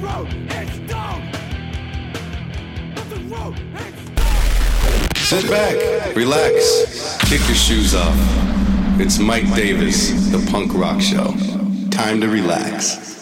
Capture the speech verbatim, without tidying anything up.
Sit back, relax, kick your shoes off. It's Mike Davis, the Punk Rock Show. Time to relax.